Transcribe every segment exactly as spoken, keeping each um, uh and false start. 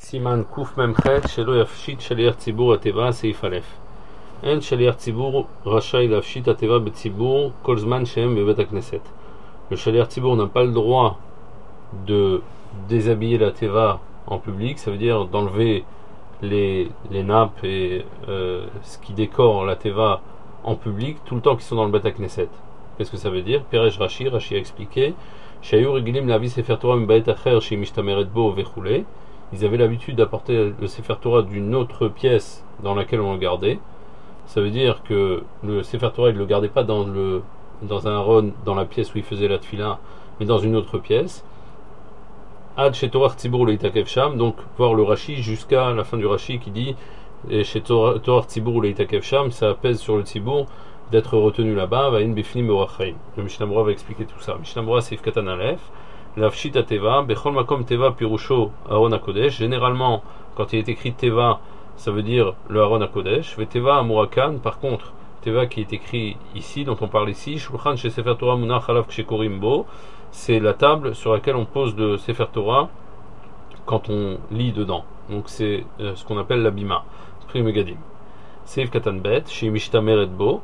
סימן קמ"ח שלא יפשיט שליח ציבור התיבה סעיף א' אין שליח ציבור רשאי להפשיט התיבה בציבור כל זמן שהם בבית הכנסת. Le shaliach ציבור n'a pas le droit de déshabiller la teva en public, ça veut dire d'enlever les, les nappes et euh, ce qui décore la teva en public tout le temps qu'ils sont dans le Bet HaKnesset. Qu'est-ce que ça veut dire? Peresh Rashi, Rashi a expliqué Shayu regilim lavi sefer Torah m'bayet acher shi mishtameret bo vechule. Ils avaient l'habitude d'apporter le sefer Torah d'une autre pièce dans laquelle on le gardait. Ça veut dire que le sefer Torah, il ne le gardait pas dans, le, dans un aron, dans la pièce où il faisait la tefila, mais dans une autre pièce. Ad chez Torah Tzibur leitakev sham, donc voir le Rashi jusqu'à la fin du Rashi qui dit chez Torah Tzibur leitakev sham, ça pèse sur le Tzibur d'être retenu là-bas. Va in bifnim orachayim. Le Mishnah Berurah va expliquer tout ça. Mishnah Berurah Seif Katan Aleph, l'afshita teva, bechol makom teva pirusho Aaron HaKodesh. Généralement, quand il est écrit teva, ça veut dire le Aaron HaKodesh. Ve teva amurakan, par contre, teva qui est écrit ici, dont on parle ici, shulchan chez Sefer Torah munach alav kshekorim bo, c'est la table sur laquelle on pose le Sefer Torah quand on lit dedans. Donc c'est euh, ce qu'on appelle la bima. Pri Megadim. Seif Katan Bet, chez Mishtameret bo.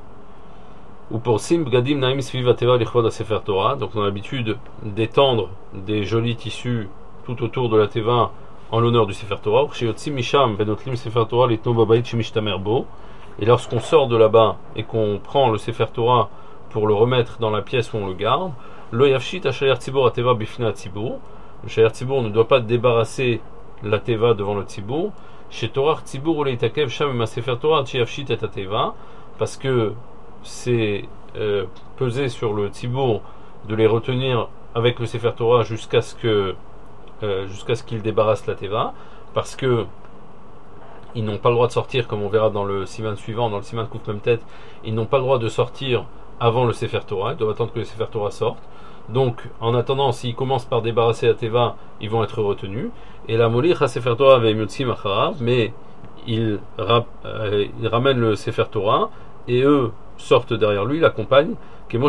Ou pour Sim Bgadim Naim Sviva Teva Lichvod Sefer Torah. Donc on a l'habitude d'étendre des jolis tissus tout autour de la Teva en l'honneur du Sefer Torah. Chez Yotzim Misham Benotlim Sefer Torah Litno Babait Shemishtamer Bo. Et lorsqu'on sort de là-bas et qu'on prend le Sefer Torah pour le remettre dans la pièce où on le garde, Lo Yafshit Ashayar Tzibur Ateva Bifna Tzibur. Le Shayar Tzibur ne doit pas débarrasser la Teva devant le Tzibur. Chez Torah Tzibur Uleitakev Sham Ma Sefer Torah Tchiyafshit Et Ateva, parce que c'est euh, peser sur le Tzibur de les retenir avec le Sefer Torah jusqu'à ce que euh, jusqu'à ce qu'ils débarrassent la Teva, parce que ils n'ont pas le droit de sortir, comme on verra dans le siman suivant, dans le siman Kouf Memtet, ils n'ont pas le droit de sortir avant le Sefer Torah, ils doivent attendre que le Sefer Torah sorte. Donc, en attendant, s'ils commencent par débarrasser la Teva, ils vont être retenus. Et la Molich à Sefer Torah avec Yotzim Acharav, mais ils, ra- euh, ils ramènent le Sefer Torah, et eux sortent derrière lui, l'accompagnent, comme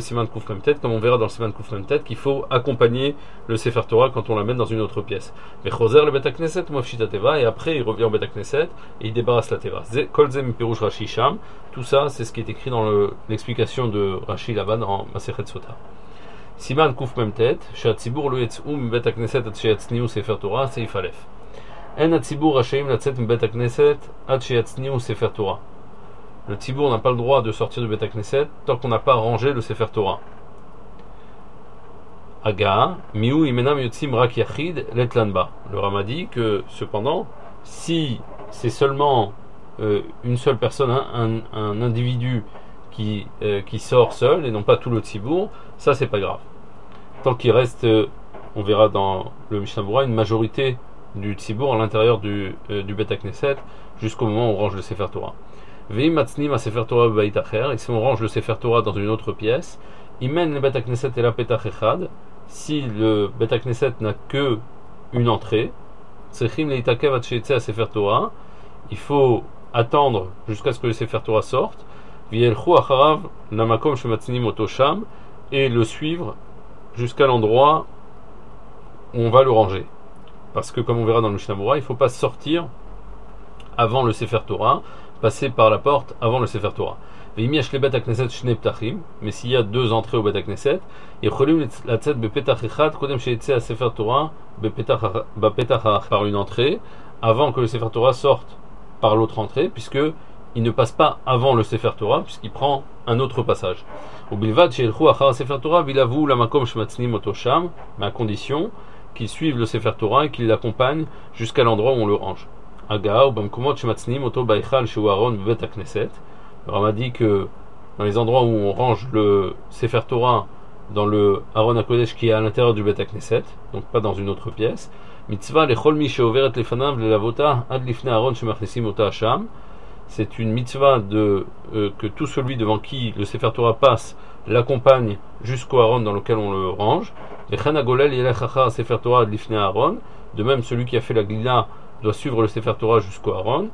on verra dans le Siman Kouf Memtet, qu'il faut accompagner le Sefer Torah quand on l'amène dans une autre pièce. Mais Choser le Bet HaKnesset, Mofshit Teva, et après il revient au Bet HaKnesset et il débarrasse la Teva. Kol Zem Pirush Rashi Sham, tout ça c'est ce qui est écrit dans le, l'explication de Rashi là-bas dans Masechet Sota. Siman Kouf Memtet, Shatzibur lo yetz'u Bet HaKnesset at sheyatzniu Sefer Torah, Seif Aleph. En Hatzibur Rashaim latzet Bet HaKnesset at sheyatzniu Sefer Torah. Le Tzibur n'a pas le droit de sortir du Bet HaKnesset tant qu'on n'a pas rangé le Sefer Torah. Aga, miu imenam yotzim rak yachid letlanba. Le Rama dit que cependant, si c'est seulement euh, une seule personne, hein, un, un individu qui, euh, qui sort seul et non pas tout le Tzibur, ça c'est pas grave. Tant qu'il reste, euh, on verra dans le Mishnah Berurah, une majorité du Tzibur à l'intérieur du, euh, du Bet HaKnesset jusqu'au moment où on range le Sefer Torah. Et si on range le Sefer Torah dans une autre pièce, Imen le Bet HaKnesset et la Petach Echad, si le Bet HaKnesset n'a que une entrée, il faut attendre jusqu'à ce que le Sefer Torah sorte, et le suivre jusqu'à l'endroit où on va le ranger. Parce que comme on verra dans le Mishnah Berurah, il ne faut pas sortir avant le Sefer Torah, passer par la porte avant le Sefer Torah. Mais s'il y a deux entrées au Bet HaKnesset, par une entrée, avant que le Sefer Torah sorte par l'autre entrée, puisque il ne passe pas avant le Sefer Torah, puisqu'il prend un autre passage. Mais à condition qu'ils suivent le Sefer Torah et qu'ils l'accompagnent jusqu'à l'endroit où on le range. Le Rama dit que dans les endroits où on range le Sefer Torah dans le Aaron HaKodesh qui est à l'intérieur du Bet HaKnesset, donc pas dans une autre pièce, c'est une mitzvah de, euh, que tout celui devant qui le Sefer Torah passe l'accompagne jusqu'au Aaron dans lequel on le range. De même, celui qui a fait la glila doit suivre le Sefer Torah jusqu'au Aaron,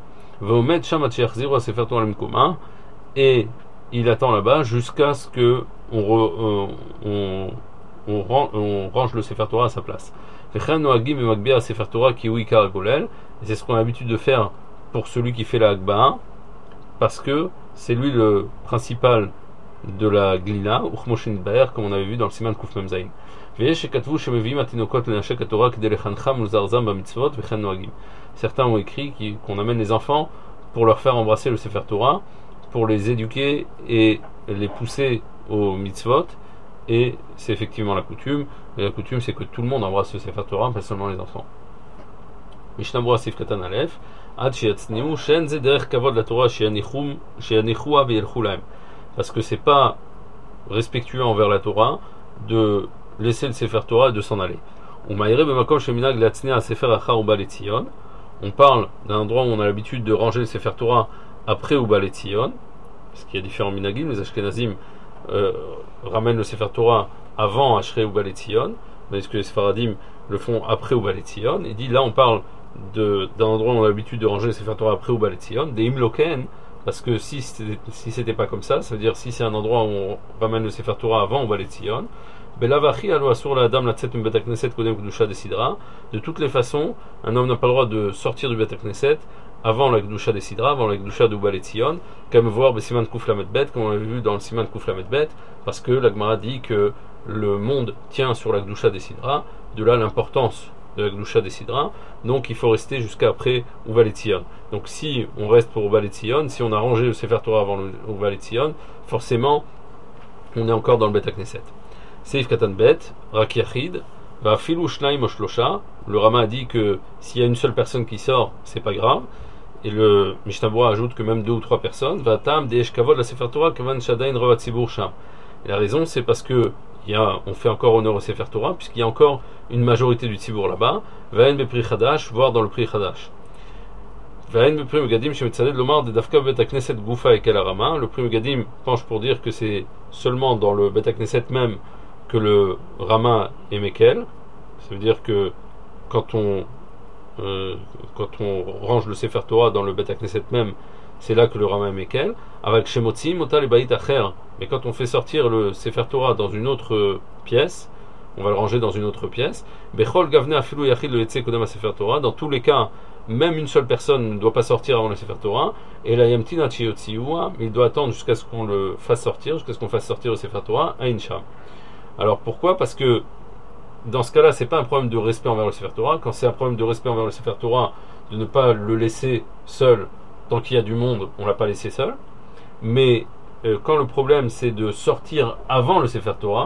et il attend là-bas jusqu'à ce que on, re, euh, on, on, on range le Sefer Torah à sa place. Vechan noagim et magbia sefer Torah ki hu ikar golel. Et c'est ce qu'on a l'habitude de faire pour celui qui fait la Agba'a, parce que c'est lui le principal de la glila, uchmoshin baer, comme on avait vu dans le siman kuf mem zayin. Certains ont écrit qu'on amène les enfants pour leur faire embrasser le Sefer Torah, pour les éduquer et les pousser au mitzvot, et c'est effectivement la coutume. Et la coutume, c'est que tout le monde embrasse le Sefer Torah, pas seulement les enfants. Mishnah Berurah Sif Katan Aleph, Ad sheyatzniu shen ze derech kavod la Torah sheyanichua veyelchu lahem. Parce que c'est pas respectueux envers la Torah de laisser le Sefer Torah et de s'en aller. On parle d'un endroit où on a l'habitude de ranger le Sefer Torah après Uba Letzion, parce qu'il y a différents minagim. Les Ashkenazim euh, ramènent le Sefer Torah avant Ashrei Uba Letzion, mais est-ce que les Sfaradim le font après Uba Letzion? Il dit là on parle de, d'un endroit où on a l'habitude de ranger le Sefer Torah après Uba Letzion, des Imloken. Parce que si c'était, si c'était pas comme ça, ça veut dire si c'est un endroit où on ramène le Sefer Torah avant Uba Letzion, de toutes les façons, un homme n'a pas le droit de sortir du Bet Knesset avant la Gdusha des Sidra, avant la Gdusha de Uba Letzion, comme voir le Siman Kuf Lamed Bet, comme on l'a vu dans le Siman Kuf Lamed Bet, parce que la Gemara dit que le monde tient sur la Gdusha des Sidra, de là l'importance de la Gdusha des Sidra, donc il faut rester jusqu'à après Uba Letzion. Donc si on reste pour Uba Letzion, si on a rangé le Sefer Torah avant Uba Letzion, forcément on est encore dans le Bet Knesset. Seif Katan Bet, Rak Yachid, va Filu Shnaim Oshlosha. Le Rama a dit que s'il y a une seule personne qui sort, c'est pas grave. Et le Mishnah Berurah ajoute que même deux ou trois personnes, va Tam Deesh Kavod la Sefer Torah Kavan Shadain Rovat Tzibur Sham. Et la raison, c'est parce que il y a, on fait encore honneur au Sefer Torah, puisqu'il y a encore une majorité du Tzibur là-bas. Vaen Bepri Chadash, voire dans le Pri Chadash. Vaen Bepri Megadim Shemetzaded Lomar de Dafka Bet Knesset Gufa et Kelarama. Le Pri Megadim penche pour dire que c'est seulement dans le Bet Knesset même que le Rama est Mekel. Ça veut dire que quand on euh, quand on range le Sefer Torah dans le Bet Knesset même, c'est là que le Rama est Mekel. Avec Shemotzi, Mota le Bait Acher. Mais quand on fait sortir le Sefer Torah dans une autre pièce, on va le ranger dans une autre pièce. Bechol Gavne Afilu Yachid le Yetze Kodam Sefer Torah. Dans tous les cas, même une seule personne ne doit pas sortir avant le Sefer Torah. Et la Yamtina Chiyotziua, mais il doit attendre jusqu'à ce qu'on le fasse sortir, jusqu'à ce qu'on fasse sortir le Sefer Torah à Incham. Alors pourquoi? Parce que dans ce cas-là, c'est pas un problème de respect envers le Sefer Torah. Quand c'est un problème de respect envers le Sefer Torah, de ne pas le laisser seul tant qu'il y a du monde, on l'a pas laissé seul. Mais euh, quand le problème c'est de sortir avant le Sefer Torah,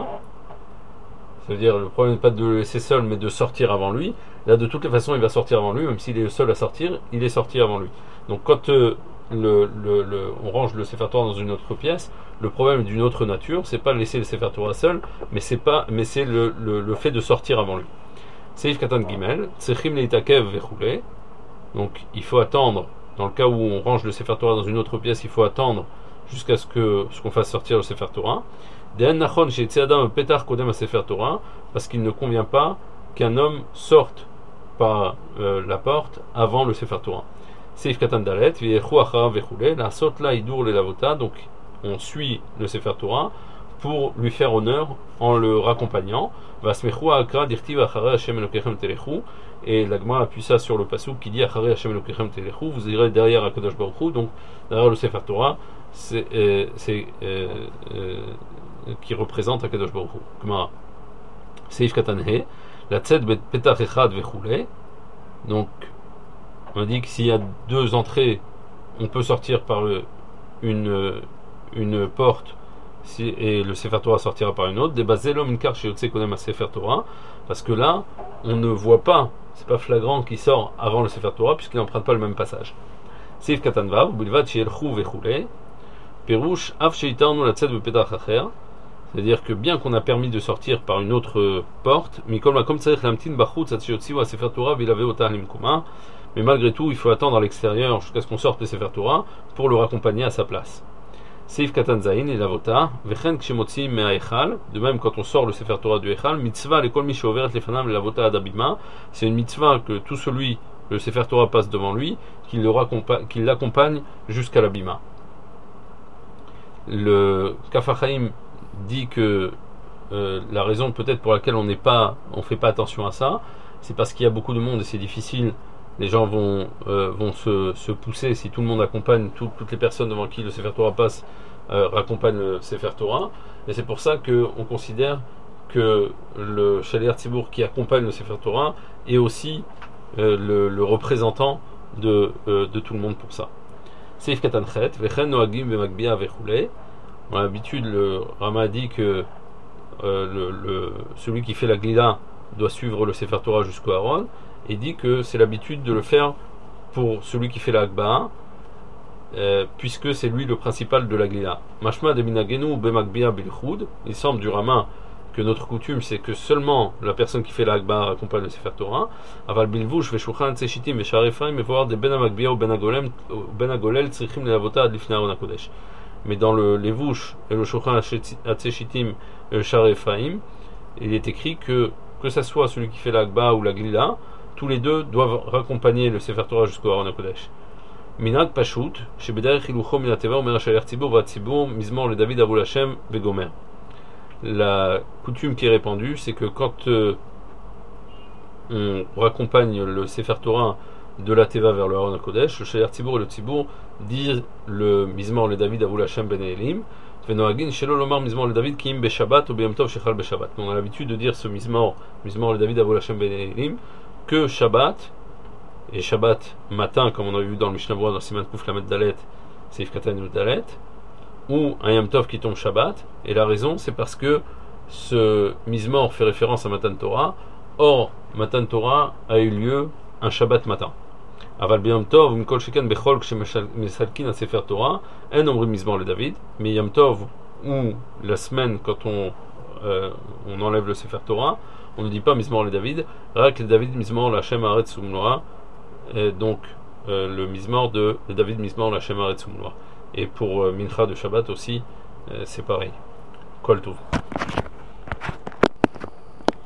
ça veut dire le problème n'est pas de le laisser seul, mais de sortir avant lui. Là, de toutes les façons, il va sortir avant lui, même s'il est le seul à sortir, il est sorti avant lui. Donc quand euh, Le, le, le, on range le Sefer Torah dans une autre pièce, le problème est d'une autre nature, c'est pas laisser le Sefer Torah seul, mais c'est pas, mais c'est le, le, le fait de sortir avant lui. Seif Katan Gimel, Tsechim Leitakev Vechoulé. Donc il faut attendre, dans le cas où on range le Sefer Torah dans une autre pièce, il faut attendre jusqu'à ce que ce qu'on fasse sortir le Sefer Torah. De'en Nachon Sheitze Adam Petar Kodem Sefer Torah, parce qu'il ne convient pas qu'un homme sorte par euh, la porte avant le Sefer Torah. Seif Katan Dalet, Viechu Acharav Vechoulé, la Sotla Idur le Lavota, donc on suit le Sefer Torah pour lui faire honneur en le raccompagnant. Vasmechu Akra Dirtiv Acharei Hashem Elokechem Telechu, et l'Agma appuie ça sur le pasuk qui dit Acharei Hashem Elokechem Telechu, vous irez derrière Akadosh Baruch Hu, donc derrière le Sefer Torah, c'est, euh, c'est euh, euh, qui représente Akadosh Baruch Hu. Gemara. Seif Katan He, la Tzed Bet Petach Echad Vechoulé, donc on dit que s'il y a deux entrées, on peut sortir par le, une, une porte si, et le Sefer Torah sortira par une autre. Parce que là, on ne voit pas, c'est pas flagrant qui sort avant le Sefer Torah puisqu'il n'emprunte pas le même passage. Seif Katanvav, Bilvad Shielchou Vechoulé, Perouche Av Sheitarnu la Tzed Bepetach Acher. C'est-à-dire que bien qu'on a permis de sortir par une autre porte, mais malgré tout, il faut attendre à l'extérieur jusqu'à ce qu'on sorte le Sefer Torah pour le raccompagner à sa place. Seif Katan Zayin et Lavota, Vechen Kshemotzi Mea Echal, de même quand on sort le Sefer Torah du Echal, Mitzvah Lekol Mi Sheoveret Lefanam Lavota Adabima, c'est une mitzvah que tout celui, le Sefer Torah passe devant lui, qu'il l'accompagne jusqu'à l'Abima. Le Kaf HaChaim dit que euh, la raison peut-être pour laquelle on n'est pas, on fait pas attention à ça, c'est parce qu'il y a beaucoup de monde et c'est difficile. Les gens vont, euh, vont se, se pousser si tout le monde accompagne, tout, toutes les personnes devant qui le Sefer Torah passe euh, raccompagnent le Sefer Torah. Et c'est pour ça qu'on considère que le Shaliach Tzibour qui accompagne le Sefer Torah est aussi euh, le, le représentant de, euh, de tout le monde pour ça. Seif Katan Chet, Vechen Noagim Bemagbia Vechule. Dans l'habitude, le Rama a dit que euh, le, le, celui qui fait la Glila doit suivre le Sefer Torah jusqu'au Aaron, et dit que c'est l'habitude de le faire pour celui qui fait la Akba'a, euh, puisque c'est lui le principal de la Glila. Mashma de Minagenu Bemagbia Bilchud. Il semble du Rama que notre coutume c'est que seulement la personne qui fait la Akba'a accompagne le Sefer Torah. Aval Bilvush Veshulchan Tseshitim Veshar Ephraim et voir des Ben Amagbia ou Ben Agolem Ben Agolel Tzrichim Leavota Ad Lifnei Aron HaKodesh. Mais dans le Levush et le Shulchan Tseshitim et le Shar Ephraim, il est écrit que que ça soit celui qui fait la Akba'a ou la Glila, tous les deux doivent raccompagner le Sefer Torah jusqu'au Aron HaKodesh. Minag Pashut, chez Bederech Hilucho Minateva, Omer HaShaliach Tzibur, Vatzibur, Mizmor le David Avul Hashem, Vegomer. La coutume qui est répandue, c'est que quand euh, on raccompagne le Sefer Torah de la Teva vers le Aron HaKodesh, le Shaliach Tzibur et le Tzibur disent le Mizmor le David Avul Hashem Ben Elim, Venoagin Shelo Lomar Mizmor le David Kiim Beshabbat ou B'Yom Tov Shechal Beshabbat. On a l'habitude de dire ce Mizmor, Mizmor le David Avul Hashem Ben Elim, que Shabbat, et Shabbat matin, comme on a vu dans le Mishnah Berurah dans Siman Kuf Lamed Dalet, Seif Katan Yud Dalet, ou un Yom Tov qui tombe Shabbat, et la raison c'est parce que ce Mizmor fait référence à Matan Torah, or Matan Torah a eu lieu un Shabbat matin. Aval B'Yom Tov, Mikol Shekan Bechol Kshemesalkin à Sefer Torah, un nombre Mizmor le David, mais Yom Tov, ou la semaine quand on, euh, on enlève le Sefer Torah, on ne dit pas Mizmor le David, Rak le David Mizmor la Shem Haaretz Umloa, donc euh, le Mizmor de le David Mizmor la Shem Haaretz Umloa. Et pour euh, Mincha de Shabbat aussi, euh, c'est pareil. Kol Tov.